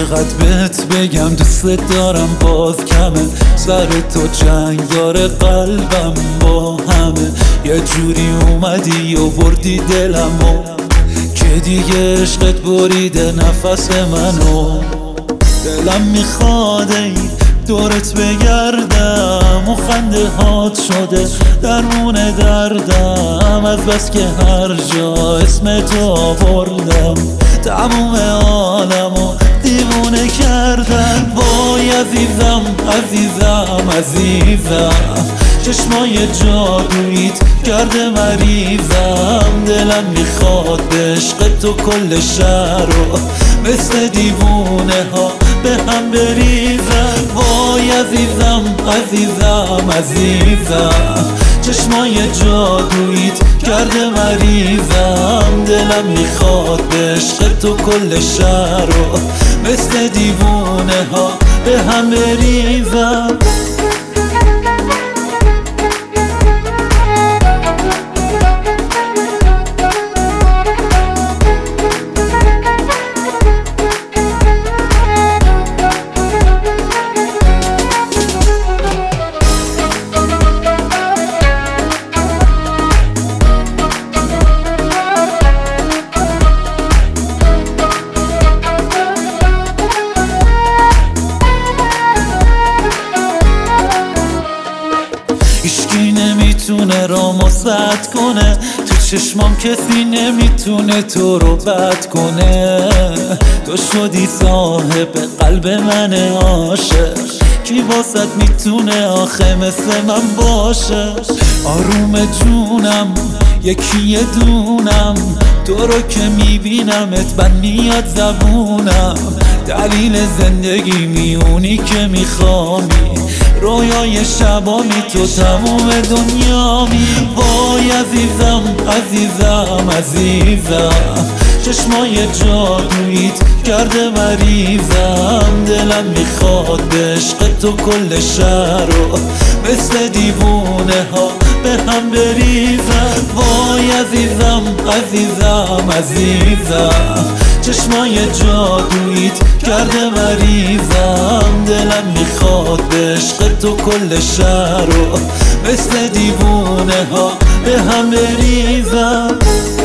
چقدر بهت بگم دوست دارم باز کمه، سر تو جنگار قلبم با همه. یه جوری اومدی و بردی دلمو که دیگه عشقت بریده نفس منو. دلم میخواد ای دورت بگردم و خنده هات شده درمون دردم، از بس که هر جا اسم تو آوردم تموم عالمو دیوونه کردن. وای عزیزم عزیزم عزیزم، چشمای جادویت کرده مریضم. دلم میخواد به عشق تو کل شهر رو مثل دیوونه ها به هم بریزم. وای عزیزم عزیزم عزیزم، چشمای جادویت کرده مریضم. دلم میخواد به عشق تو کل شهر رو مثل دیوونه ها به هم بریزم. هیچکی نمیتونه رامو سد کنه، تو چشمام کسی نمیتونه تو رو بد کنه. تو شدی صاحب قلب من عاشق، کی واسد میتونه آخه مثل من باشه. آروم جونم یکی دونم، تو رو که میبینمت بند میاد زبونم. دلیل زندگی میونی که میخوامی، رویای شبامی تو تموم دنیامی. وای عزیزم عزیزم عزیزم، چشمای جادویت کرده مریضم. دلم میخواد به عشق تو کل شهر رو مثل دیوونه ها به هم بریزم. وای عزیزم عزیزم عزیزم، چشمای جادویت کرده مریضم. دلم میخواد به عشق تو کل شهر رو مثل دیوونه ها به هم بریزم.